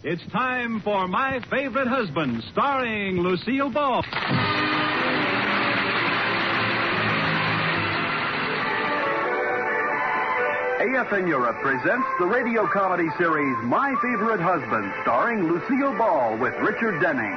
It's time for My Favorite Husband, starring Lucille Ball. AFN Europe presents the radio comedy series My Favorite Husband, starring Lucille Ball with Richard Denning.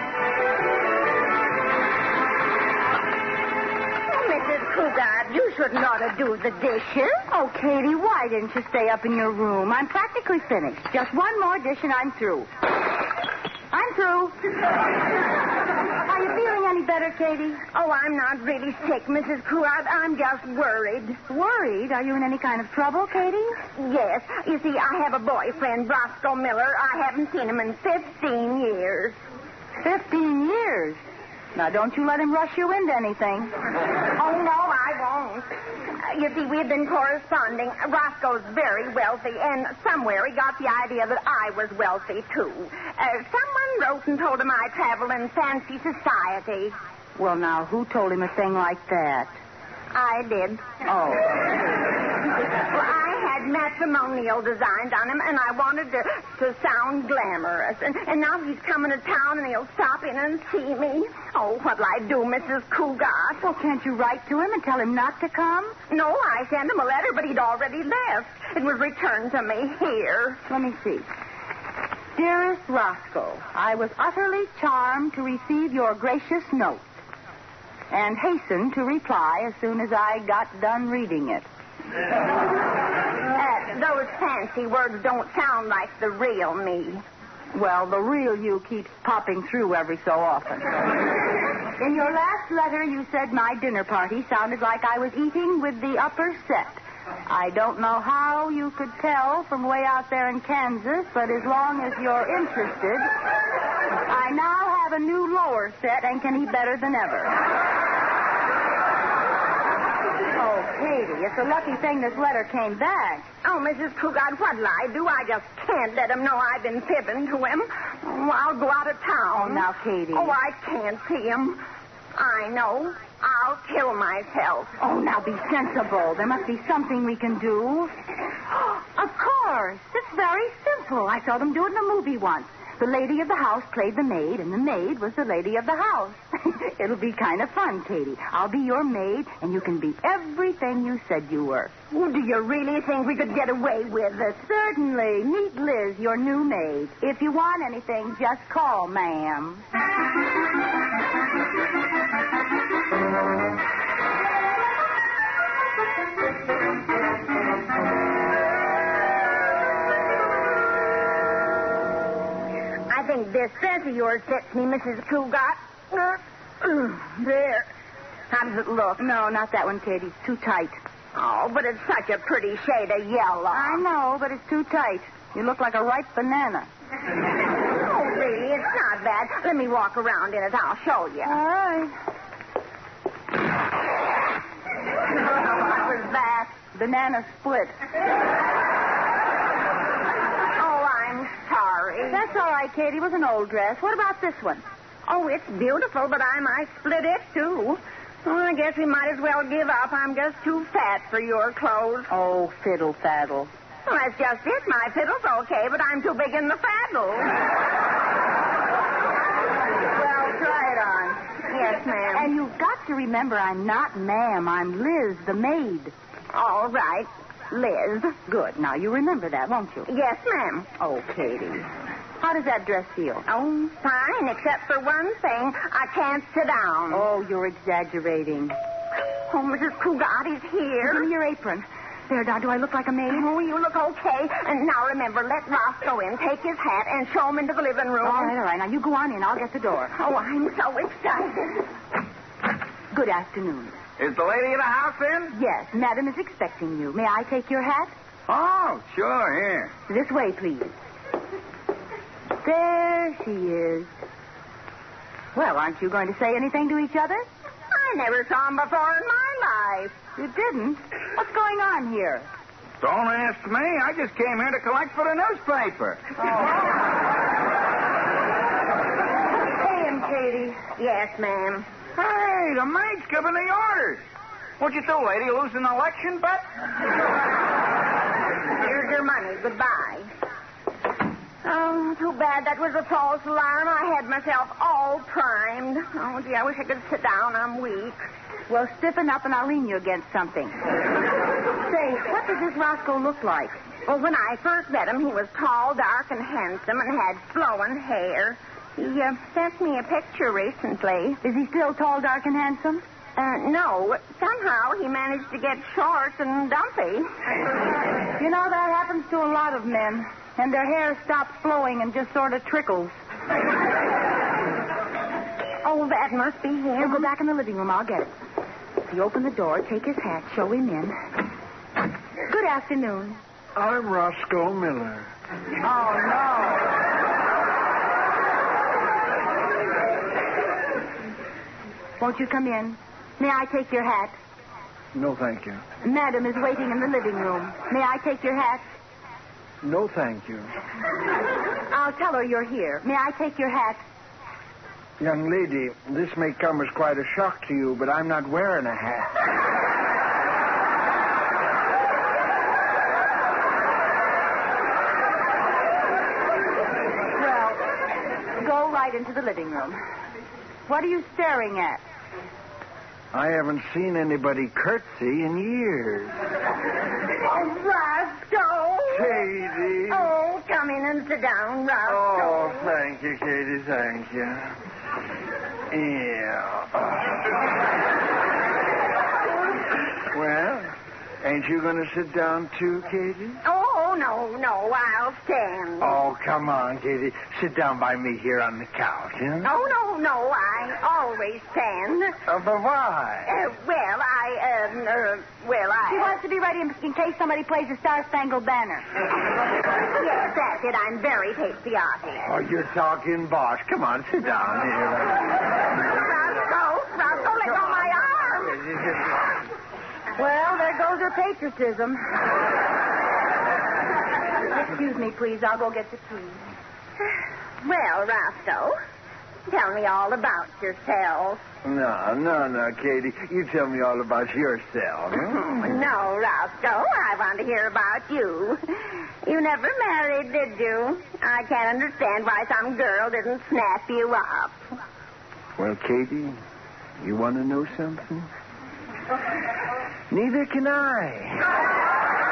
Cougar, you shouldn't ought to do the dishes. Oh, Katie, why didn't you stay up in your room? I'm practically finished. Just one more dish and I'm through. I'm through. Are you feeling any better, Katie? Oh, I'm not really sick, Mrs. Cougar. I'm just worried. Worried? Are you in any kind of trouble, Katie? Yes. You see, I have a boyfriend, Roscoe Miller. I haven't seen him in 15 years. 15 years? Now, don't you let him rush you into anything. Oh, no, I won't. You see, we've been corresponding. Roscoe's very wealthy, and somewhere he got the idea that I was wealthy, too. Someone wrote and told him I travel in fancy society. Well, now, who told him a thing like that? I did. Oh. Well, I had matrimonial designs on him, and I wanted to sound glamorous. And now he's coming to town, and he'll stop in and see me. Oh, what'll I do, Mrs. Cougar? Well, can't you write to him and tell him not to come? No, I sent him a letter, but he'd already left. It was returned to me here. Let me see. Dearest Roscoe, I was utterly charmed to receive your gracious note and hastened to reply as soon as I got done reading it. Those fancy words don't sound like the real me. Well, the real you keeps popping through every so often. In your last letter, you said my dinner party sounded like I was eating with the upper set. I don't know how you could tell from way out there in Kansas, but as long as you're interested, I now have a new lower set and can eat better than ever. Oh, Katie, it's a lucky thing this letter came back. Oh, Mrs. Cougar, what'll I do? I just can't let him know I've been fibbing to him. Oh, I'll go out of town. Oh, now, Katie. Oh, I can't see him. I know. I'll kill myself. Oh, now be sensible. There must be something we can do. Of course. It's very simple. I saw them do it in a movie once. The lady of the house played the maid, and the maid was the lady of the house. It'll be kind of fun, Katie. I'll be your maid, and you can be everything you said you were. Oh, do you really think we could get away with it? Certainly. Meet Liz, your new maid. If you want anything, just call, ma'am. I think this dress of yours fits me, Mrs. Cougar. There. How does it look? No, not that one, Katie. It's too tight. Oh, but it's such a pretty shade of yellow. I know, but it's too tight. You look like a ripe banana. Oh, really? It's not bad. Let me walk around in it. I'll show you. All right. What was that? Banana split. Oh, I'm sorry. That's all right, Katie. It was an old dress. What about this one? Oh, it's beautiful, but I might split it, too. Well, I guess we might as well give up. I'm just too fat for your clothes. Oh, fiddle faddle. Well, that's just it. My fiddle's okay, but I'm too big in the faddle. Well, try it on. Yes, ma'am. And you've got to remember I'm not ma'am. I'm Liz, the maid. All right. Liz. Good. Now, you remember that, won't you? Yes, ma'am. Oh, Katie. How does that dress feel? Oh, fine, except for one thing. I can't sit down. Oh, you're exaggerating. Oh, Mrs. Cougar is here. Give me your apron. There, now, do I look like a maid? Oh, you look okay. And now remember, let Roscoe in, take his hat, and show him into the living room. All right. Now, you go on in. I'll get the door. Oh, I'm so excited. Good afternoon. Is the lady of the house in? Yes, Madam is expecting you. May I take your hat? Oh, sure, here. This way, please. There she is. Well, aren't you going to say anything to each other? I never saw him before in my life. You didn't? What's going on here? Don't ask me. I just came here to collect for the newspaper. Pay him, Katie. Yes, ma'am. Hey, the maid's giving the orders. What'd you do, lady? Lose an election bet? Here's your money. Goodbye. Oh, too bad that was a false alarm. I had myself all primed. Oh, gee, I wish I could sit down. I'm weak. Well, stiffen up and I'll lean you against something. Say, what does this Roscoe look like? Well, when I first met him, he was tall, dark, and handsome and had flowing hair. He sent me a picture recently. Is he still tall, dark, and handsome? No. Somehow he managed to get short and dumpy. You know, that happens to a lot of men. And their hair stops flowing and just sort of trickles. Oh, that must be him. We'll go back in the living room. I'll get it. If you open the door, take his hat, show him in. Good afternoon. I'm Roscoe Miller. Oh, no. Won't you come in? May I take your hat? No, thank you. Madam is waiting in the living room. May I take your hat? No, thank you. I'll tell her you're here. May I take your hat? Young lady, this may come as quite a shock to you, but I'm not wearing a hat. Well, go right into the living room. What are you staring at? I haven't seen anybody curtsy in years. Oh, Roscoe. Katie. Oh, come in and sit down, Roscoe. Oh, thank you, Katie, thank you. Yeah. Well, ain't you going to sit down too, Katie? Oh, no, I'll stand. Oh, come on, Katie. Sit down by me here on the couch, huh? Oh, no, I always stand. But why? She wants to be ready in case somebody plays the Star-Spangled Banner. Yes, that's it. I'm very patriotic. Oh, you're talking bosh. Come on, sit down here. Roscoe, let go my arm. Well, there goes her patriotism. Excuse me, please. I'll go get the tea. Well, Roscoe, tell me all about yourself. No, Katie. You tell me all about yourself. Huh? No, Roscoe, I want to hear about you. You never married, did you? I can't understand why some girl didn't snap you up. Well, Katie, you want to know something? Neither can I.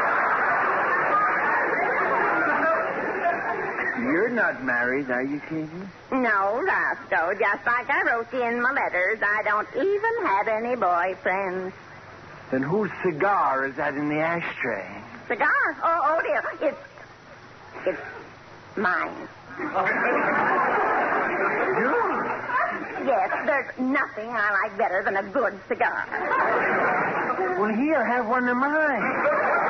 You're not married, are you, Katie? No, Roscoe. Just like I wrote you in my letters, I don't even have any boyfriends. Then whose cigar is that in the ashtray? Cigar? Oh, dear. It's mine. Yes, there's nothing I like better than a good cigar. Well, here, have one of mine.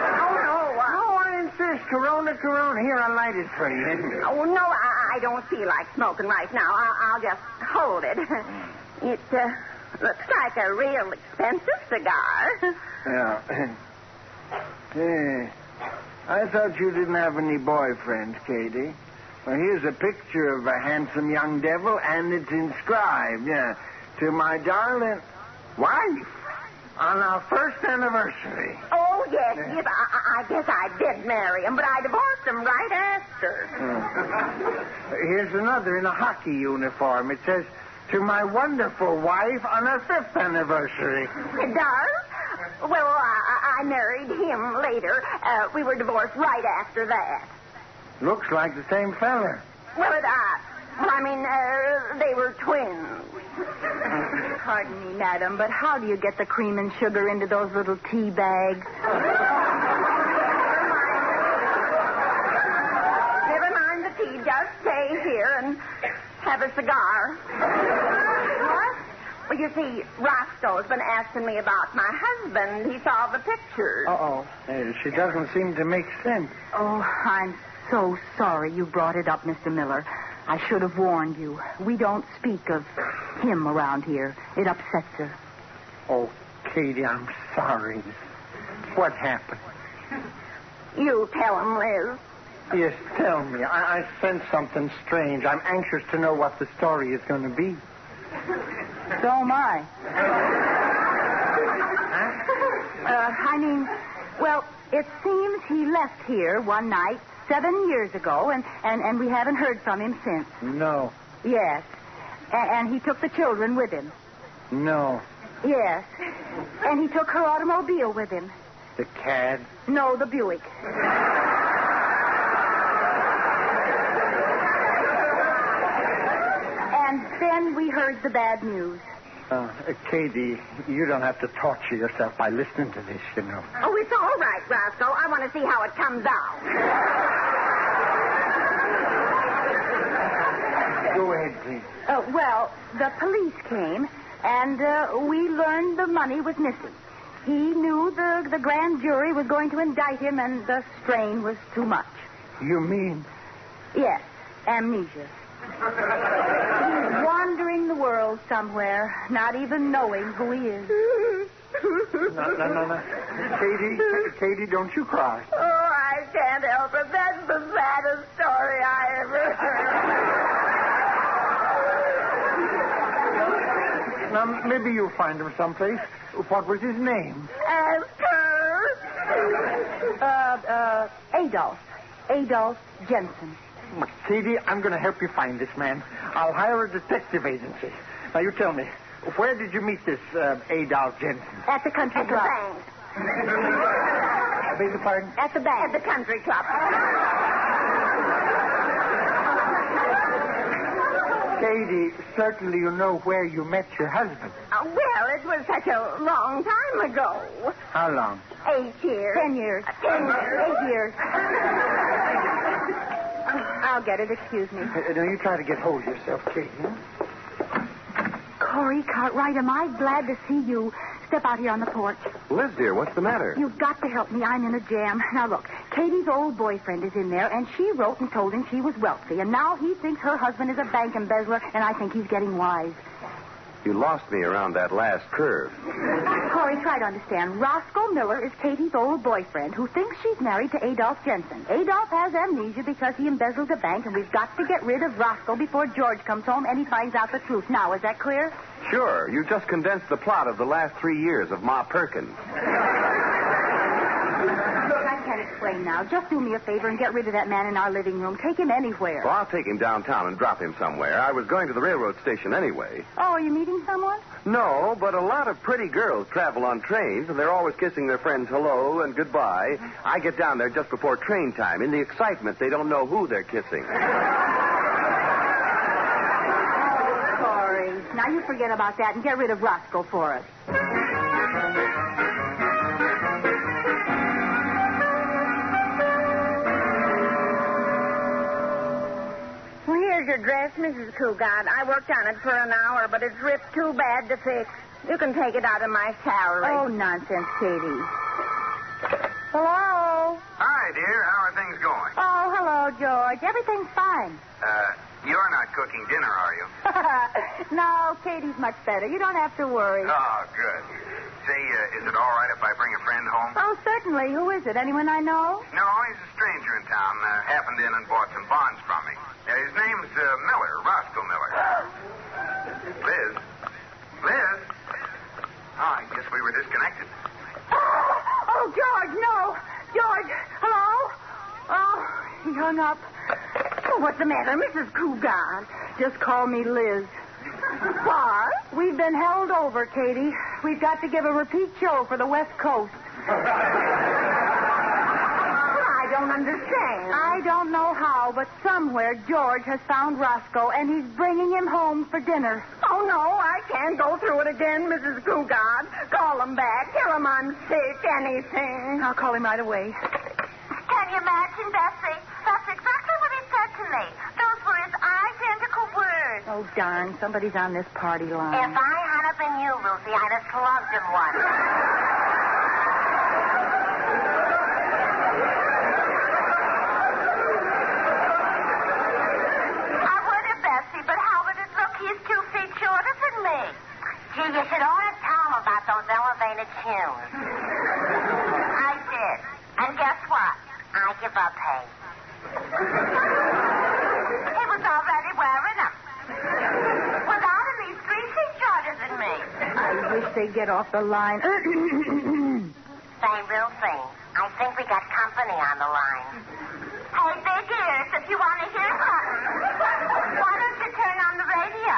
Corona. Here, I'll light it for you. Oh, no, I don't feel like smoking right now. I'll just hold it. It looks like a real expensive cigar. Yeah. Hey, I thought you didn't have any boyfriends, Katie. Well, here's a picture of a handsome young devil, and it's inscribed, to my darling wife on our first anniversary. Oh, yes. I guess I did marry him, but I divorced him right after. Here's another in a hockey uniform. It says, to my wonderful wife on our 5th anniversary. It does? Well, I married him later. We were divorced right after that. Looks like the same fella. Well, they were twins. Pardon me, madam, but how do you get the cream and sugar into those little tea bags? Never mind the tea. Just stay here and have a cigar. What? Well, you see, Roscoe's been asking me about my husband. He saw the pictures. Uh-oh. She doesn't seem to make sense. Oh, I'm so sorry you brought it up, Mr. Miller. I should have warned you. We don't speak of him around here. It upsets her. Oh, Katie, I'm sorry. What happened? You tell him, Liz. Yes, tell me. I sense something strange. I'm anxious to know what the story is going to be. So am I. Well, it seems he left here one night 7 years ago, and we haven't heard from him since. No. Yes. And he took the children with him. No. Yes. And he took her automobile with him. The cad? No, the Buick. And then we heard the bad news. Katie, you don't have to torture yourself by listening to this, you know. Oh, it's all right, Roscoe. I want to see how it comes out. Go ahead, please. Well, the police came, and we learned the money was missing. He knew the grand jury was going to indict him, and the strain was too much. You mean? Yes, amnesia. He's wandering the world somewhere, not even knowing who he is. No. Katie, don't you cry. Oh, I can't help it. That's the saddest story I ever heard. Now, maybe you'll find him someplace. What was his name? Ask her. Adolf Jensen. Katie, I'm going to help you find this man. I'll hire a detective agency. Now, you tell me, where did you meet this Adolf Jensen? At the country At the club. bank. I beg your pardon? At the bank. At the country club. Katie, certainly you know where you met your husband. Well, it was such a long time ago. How long? 8 years. 10 years. 10 years. 8 years. I'll get it. Excuse me. Now, you try to get hold of yourself, Katie. Corey Cartwright, am I glad to see you. Step out here on the porch. Liz, dear, what's the matter? You've got to help me. I'm in a jam. Now, look, Katie's old boyfriend is in there, and she wrote and told him she was wealthy, and now he thinks her husband is a bank embezzler, and I think he's getting wise. You lost me around that last curve. Corey, try to understand. Roscoe Miller is Katie's old boyfriend who thinks she's married to Adolf Jensen. Adolf has amnesia because he embezzled a bank, and we've got to get rid of Roscoe before George comes home and he finds out the truth. Now, is that clear? Sure. You just condensed the plot of the last 3 years of Ma Perkins. I can't explain now. Just do me a favor and get rid of that man in our living room. Take him anywhere. Well, I'll take him downtown and drop him somewhere. I was going to the railroad station anyway. Oh, are you meeting someone? No, but a lot of pretty girls travel on trains, and they're always kissing their friends hello and goodbye. I get down there just before train time. In the excitement, they don't know who they're kissing. Corey, now you forget about that and get rid of Roscoe for us. Well, here's your dress, Mrs. Cougat. I worked on it for an hour, but it's ripped too bad to fix. You can take it out of my salary. Oh, nonsense, Katie. Hello? Hi, dear. How are things going? Oh, hello, George. Everything's fine. You're not cooking dinner, are you? No, Katie's much better. You don't have to worry. Oh, good. Say, is it all right if I bring a friend home? Oh, certainly. Who is it? Anyone I know? No, he's a stranger in town. Happened in and bought some bonds from me. His name's Miller, Roscoe Miller. Liz? Liz? Oh, I guess we were disconnected. Oh, George, no. George, hello? Oh, he hung up. Oh, what's the matter, Mrs. Cougat? Just call me Liz. What? We've been held over, Katie. We've got to give a repeat show for the West Coast. I don't understand. I don't know how, but somewhere George has found Roscoe, and he's bringing him home for dinner. Oh, no, I can't go through it again, Mrs. Cougat. Call him back. Tell him I'm sick, anything. I'll call him right away. Can you imagine, Bessie? That's exactly what he said to me. Those were his identical words. Oh, darn. Somebody's on this party line. If I hadn't been you, Lucy, I'd have slugged him once. I would have, Bessie, but how would it look? He's 2 feet shorter than me. Gee, you should ought to tell him about those elevated shoes. I did. And guess what? I give up, hey. He was already wearing them. Without him, he's 3 feet shorter than me. I wish they'd get off the line. Say, real thing. I think we got company on the line. Hey,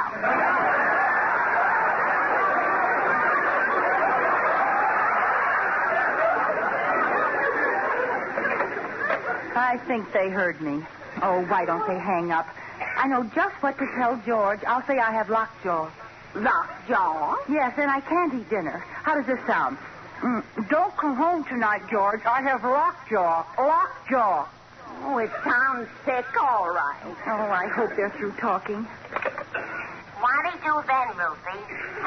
I think they heard me. Oh, why don't they hang up? I know just what to tell George. I'll say I have lockjaw. Lockjaw? Yes, and I can't eat dinner. How does this sound? Don't come home tonight, George. I have lockjaw. Lockjaw. Oh, it sounds sick, all right. Oh, I hope they're through talking. What do you do then, Ruthie?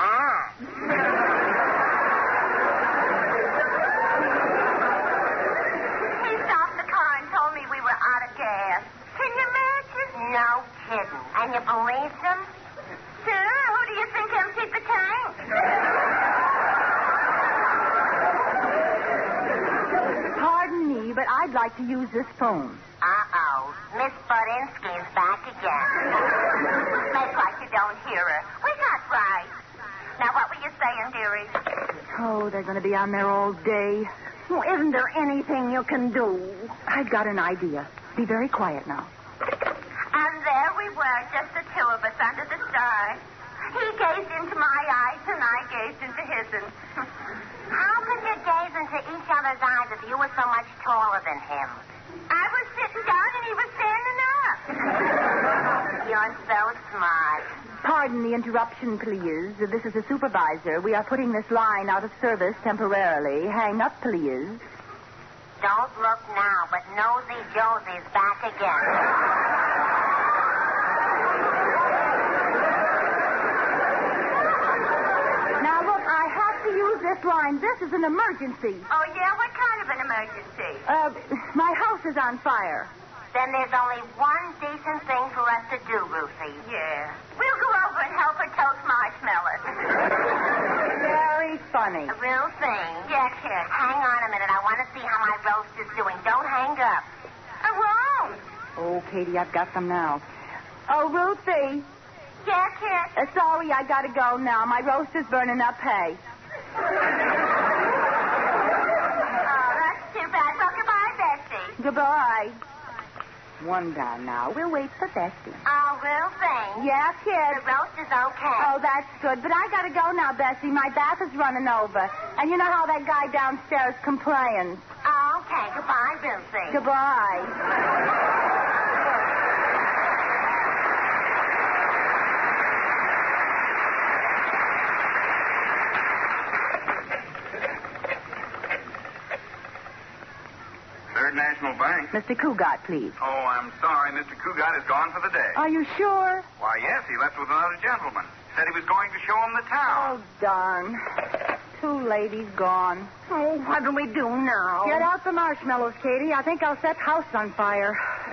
He stopped the car and told me we were out of gas. Can you imagine? No kidding. And you believed him? Sure. Who do you think emptied the tank? Pardon me, but I'd like to use this phone. Uh-oh. Miss Budinsky's back again. Make like you don't hear her. We got right. Now, what were you saying, dearie? Oh, they're going to be on there all day. Well, isn't there anything you can do? I've got an idea. Be very quiet now. And there we were, just the two of us under the stars. He gazed into my eyes, and I gazed into his. How could you gaze into each other's eyes if you were so much taller than him? I was sitting down, and he was standing up. You're so smart. Pardon the interruption, please. This is the supervisor. We are putting this line out of service temporarily. Hang up, please. Don't look now, but Nosy Josie's back again. Now, look, I have to use this line. This is an emergency. Oh, yeah? What kind of an emergency? My house is on fire. Then there's only one decent thing for us to do, Ruthie. Yeah. We'll go over and help her toast marshmallows. Very funny. Ruthie. Yeah, kid. Hang on a minute. I want to see how my roast is doing. Don't hang up. I won't. Oh, Katie, I've got them now. Oh, Ruthie. Yeah, kid. Sorry, I gotta go now. My roast is burning up hay. Oh, that's too bad. Well, goodbye, Betsy. Goodbye. One down now. We'll wait for Bessie. Oh, Ruthie. Yeah, kid. The roast is okay. Oh, that's good. But I gotta go now, Bessie. My bath is running over. And you know how that guy downstairs complains. Oh, okay. Goodbye, Ruthie. Goodbye. Third National Bank. Mr. Cougat, please. Oh, I'm sorry. Mr. Cougat is gone for the day. Are you sure? Why, yes, he left with another gentleman. Said he was going to show him the town. Oh, darn. Too late. He's gone. Oh, what do we do now? Get out the marshmallows, Katie. I think I'll set house on fire.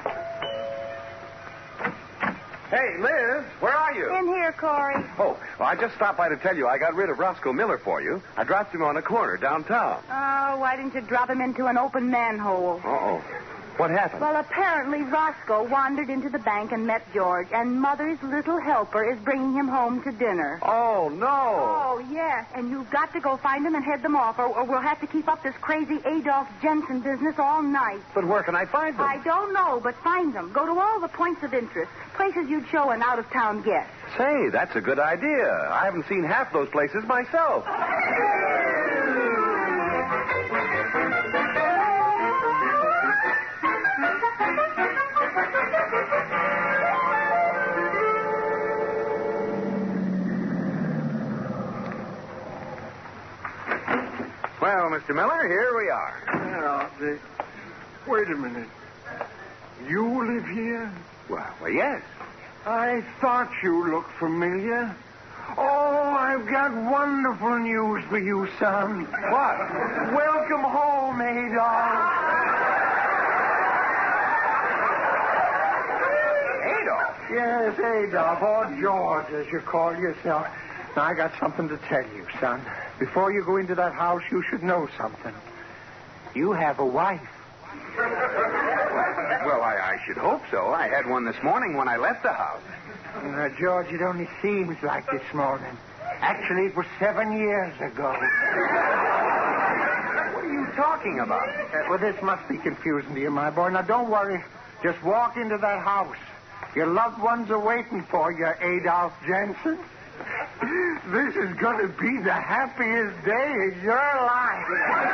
Hey, Liz, where are you? In here, Corey. Oh, well, I just stopped by to tell you I got rid of Roscoe Miller for you. I dropped him on a corner downtown. Oh, why didn't you drop him into an open manhole? Uh-oh. What happened? Well, apparently Roscoe wandered into the bank and met George, and Mother's little helper is bringing him home to dinner. Oh, no. Oh, yes, and you've got to go find them and head them off, or we'll have to keep up this crazy Adolf Jensen business all night. But where can I find them? I don't know, but find them. Go to all the points of interest, places you'd show an out-of-town guest. Say, that's a good idea. I haven't seen half those places myself. Well, Mr. Miller, here we are. Wait a minute. You live here? Well, yes. I thought you looked familiar. Oh, I've got wonderful news for you, son. What? Welcome home, Adolf. Adolf? Yes, Adolf, or George, as you call yourself. Now, I got something to tell you, son. Before you go into that house, you should know something. You have a wife. Well, I should hope so. I had one this morning when I left the house. Now, George, it only seems like this morning. Actually, it was 7 years ago. What are you talking about? Well, this must be confusing to you, my boy. Now, don't worry. Just walk into that house. Your loved ones are waiting for you, Adolf Jensen. This is going to be the happiest day of your life.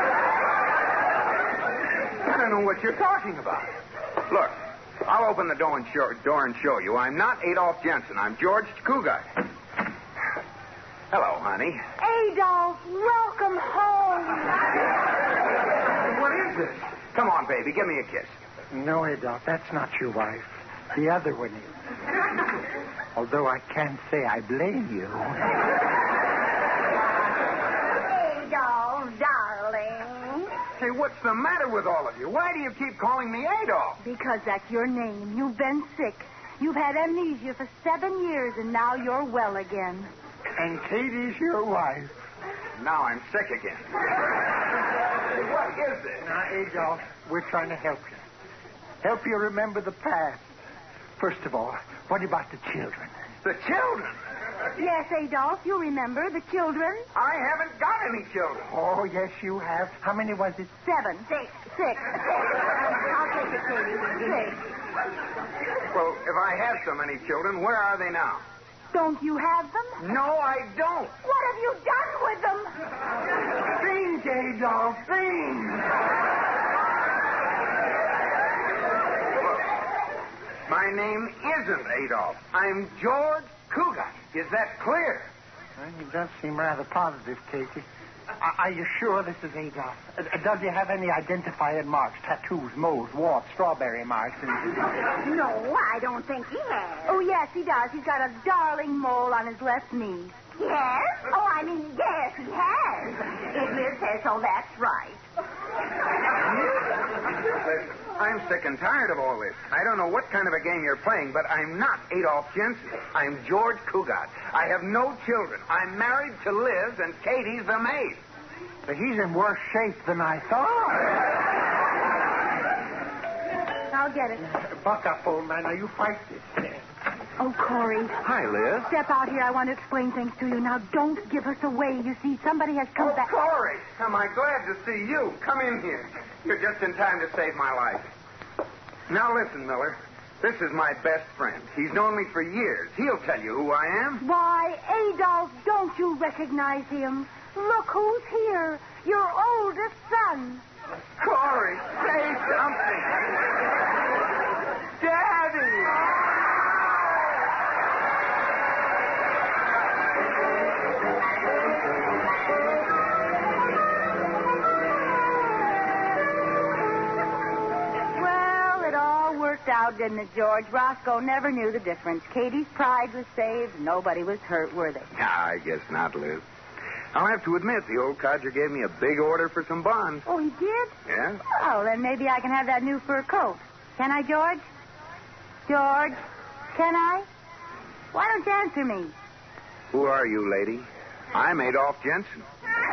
I don't know what you're talking about. Look, I'll open the door and show you. I'm not Adolf Jensen. I'm George Cougat. Hello, honey. Adolf, welcome home. What is this? Come on, baby, give me a kiss. No, Adolf, that's not your wife. The other one is. Although I can't say I blame you. Adolf, darling. Hey, what's the matter with all of you? Why do you keep calling me Adolf? Because that's your name. You've been sick. You've had amnesia for 7 years, and now you're well again. And Katie's your wife. Now I'm sick again. What is this? Now, Adolf, we're trying to help you. Help you remember the past. First of all, what about the children? The children? Yes, Adolf, you remember the children. I haven't got any children. Oh, yes, you have. How many was it? 7. 6. I'll take it, Katie. 6. Well, if I have so many children, where are they now? Don't you have them? No, I don't. What have you done with them? Think, Adolf, think. My name isn't Adolf. I'm George Cougat. Is that clear? Well, you does seem rather positive, Katie. Are you sure this is Adolf? Does he have any identifying marks? Tattoos, moles, warts, strawberry marks? No, I don't think he has. Oh, yes, he does. He's got a darling mole on his left knee. Yes? Oh, I mean, yes, he has. If Liz says so, that's right. Listen, I'm sick and tired of all this. I don't know what kind of a game you're playing, but I'm not Adolf Jensen. I'm George Cougat. I have no children. I'm married to Liz, and Katie's the maid. But he's in worse shape than I thought. I'll get it. Buck up, old man. Now, you fight this thing. Oh, Corey. Hi, Liz. Step out here. I want to explain things to you. Now, don't give us away. You see, somebody has come back. Corey, am I glad to see you. Come in here. You're just in time to save my life. Now, listen, Miller. This is my best friend. He's known me for years. He'll tell you who I am. Why, Adolf, don't you recognize him? Look who's here. Your oldest son. Corey, say something. Daddy! Out, didn't it, George? Roscoe never knew the difference. Katie's pride was saved. Nobody was hurt, were they? I guess not, Liz. I'll have to admit, the old codger gave me a big order for some bonds. Oh, he did? Yeah? Oh, then maybe I can have that new fur coat. Can I, George? George, can I? Why don't you answer me? Who are you, lady? I'm Adolf Jensen.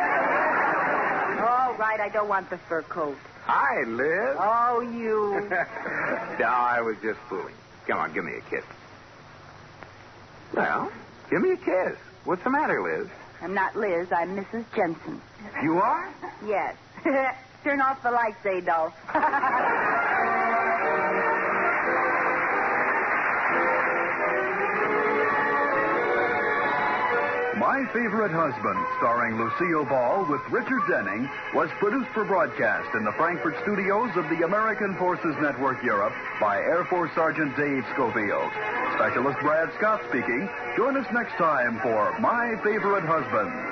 All right, I don't want the fur coat. Hi, Liz. Oh, you. No, I was just fooling. Come on, give me a kiss. Well, give me a kiss. What's the matter, Liz? I'm not Liz. I'm Mrs. Jensen. You are? Yes. Turn off the lights, Adolf. My Favorite Husband, starring Lucille Ball with Richard Denning, was produced for broadcast in the Frankfurt studios of the American Forces Network Europe by Air Force Sergeant Dave Schofield. Specialist Brad Scott speaking. Join us next time for My Favorite Husband.